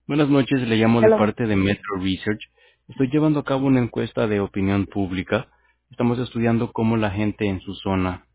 Buenas noches, le llamo de Hello. parte de Metro Research. Estoy llevando a cabo una encuesta de opinión pública. Estamos estudiando cómo la gente en su zona